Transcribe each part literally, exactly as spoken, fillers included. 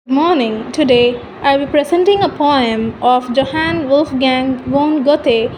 Morning. Today I'll be presenting a poem of Johann Wolfgang von Goethe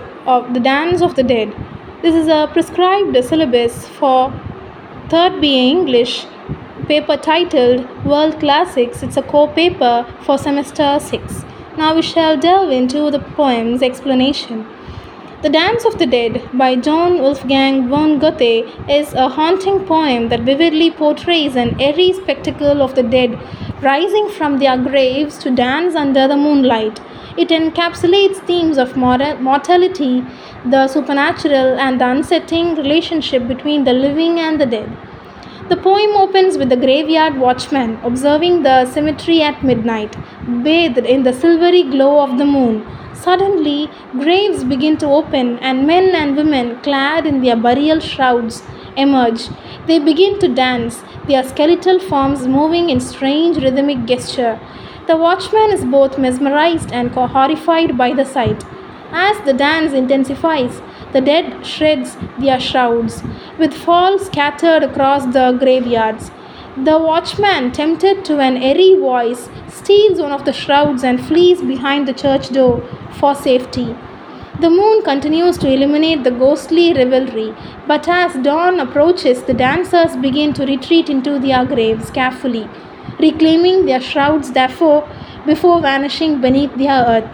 of The Dance of the Dead. This is a prescribed syllabus for third B A English paper titled World Classics. It's a core paper for semester six. Now we shall delve into the poem's explanation. The Dance of the Dead by Johann Wolfgang von Goethe is a haunting poem that vividly portrays an eerie spectacle of the dead rising from their graves to dance under the moonlight. It encapsulates themes of mor- mortality, the supernatural, and the unsettling relationship between the living and the dead. The poem opens with the graveyard watchman observing the cemetery at midnight, bathed in the silvery glow of the moon. Suddenly, graves begin to open, and men and women, clad in their burial shrouds, emerge. They begin to dance, their skeletal forms moving in strange rhythmic gesture. The watchman is both mesmerized and horrified by the sight. As the dance intensifies, the dead shreds their shrouds, with fall scattered across the graveyards. The watchman, tempted to an airy voice, steals one of the shrouds and flees behind the church door for safety. The moon continues to illuminate the ghostly revelry, but as dawn approaches, the dancers begin to retreat into their graves carefully, reclaiming their shrouds therefore before vanishing beneath their earth.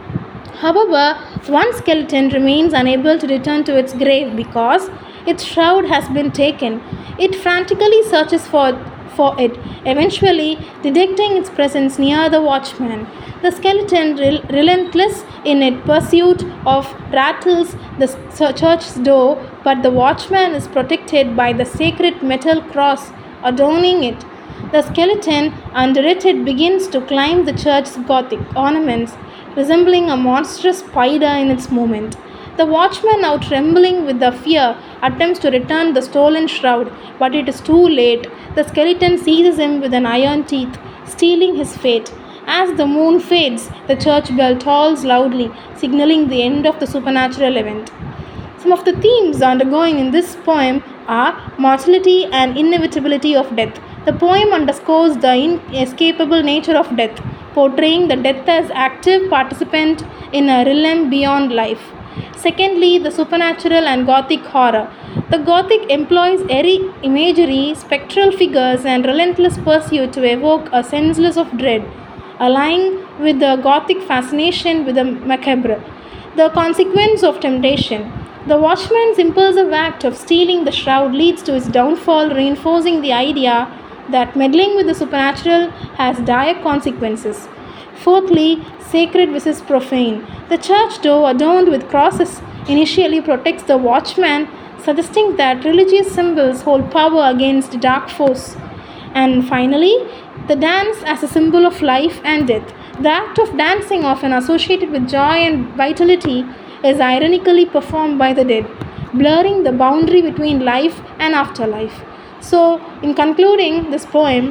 However, one skeleton remains unable to return to its grave because its shroud has been taken. It frantically searches for, for it, eventually detecting its presence near the watchman. The skeleton, rel- relentless in its pursuit of, rattles the s- church's door, but the watchman is protected by the sacred metal cross adorning it. The skeleton, under it, begins to climb the church's Gothic ornaments, resembling a monstrous spider in its movement. The watchman, now trembling with the fear, attempts to return the stolen shroud, but it is too late. The skeleton seizes him with an iron teeth, stealing his fate. As the moon fades, the church bell tolls loudly, signaling the end of the supernatural event. Some of the themes undergoing in this poem are mortality and inevitability of death. The poem underscores the inescapable nature of death, portraying the death as active participant in a realm beyond life. Secondly, the supernatural and Gothic horror. The Gothic employs airy imagery, spectral figures, and relentless pursuit to evoke a senseless of dread, aligning with the Gothic fascination with the macabre. The consequence of temptation. The watchman's impulsive act of stealing the shroud leads to his downfall, reinforcing the idea that meddling with the supernatural has dire consequences. Fourthly, sacred versus profane. The church door, adorned with crosses, initially protects the watchman, suggesting that religious symbols hold power against dark force. And finally, the dance as a symbol of life and death. The act of dancing, often associated with joy and vitality, is ironically performed by the dead, blurring the boundary between life and afterlife. So, in concluding this poem,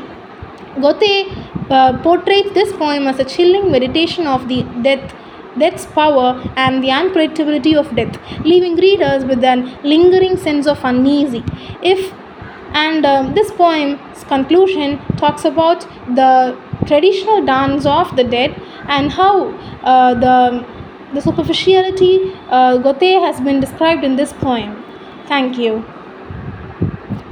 Goethe uh, portrays this poem as a chilling meditation of the death, death's power, and the unpredictability of death, leaving readers with an lingering sense of uneasy. If and um, this poem's conclusion talks about the traditional dance of the dead and how uh, the the superficiality uh, Goethe has been described in this poem. Thank you.